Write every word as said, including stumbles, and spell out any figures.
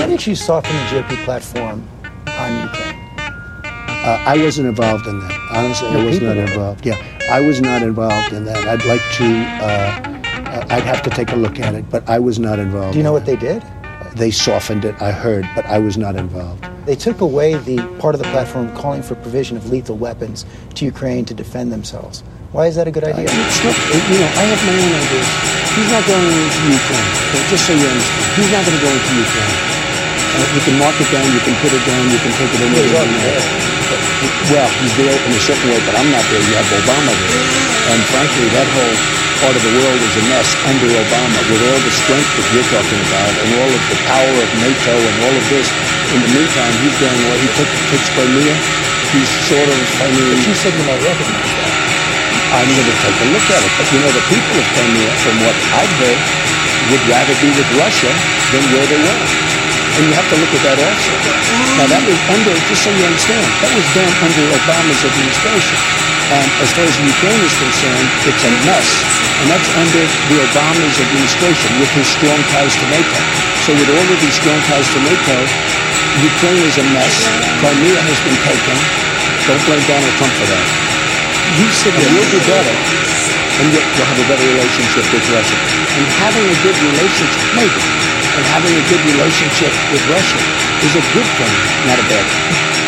How did you soften the G O P platform on Ukraine? Uh, I wasn't involved in that. Honestly, Your I was people not were. involved. Yeah, I was not involved in that. I'd like to, uh, uh, I'd have to take a look at it, but I was not involved. Do you know in what they that. did? They softened it, I heard, but I was not involved. They took away the part of the platform calling for provision of lethal weapons to Ukraine to defend themselves. Why is that a good idea? It's not, you know, I have my own ideas. He's not going into Ukraine, okay, just so you understand. He's not going to go into Ukraine. Uh, you can mark it down, you can put it down, you can take it in. He's already there. Well, he's there in a certain way, but I'm not there. You have Obama there. And frankly, that whole part of the world is a mess under Obama, with all the strength that you're talking about and all of the power of NATO and all of this. In the meantime, he's going away. He took, takes Crimea. He's sort of, I mean... But you said you might recognize that. I'm going to take a look at it. But, you know, the people of Crimea, from what I've heard, would rather be with Russia than where they were. And you have to look at that also. Now, that was under, just so you understand, that was done under Obama's administration. And as far as Ukraine is concerned, it's a mess. And that's under the Obama's administration with his strong ties to NATO. So with all of these strong ties to NATO, Ukraine is a mess. Crimea has been taken. Don't blame Donald Trump for that. He said that we'll do better, and yet we'll have a better relationship with Russia. And having a good relationship, maybe, and having a good relationship with Russia is a good thing, not a bad thing.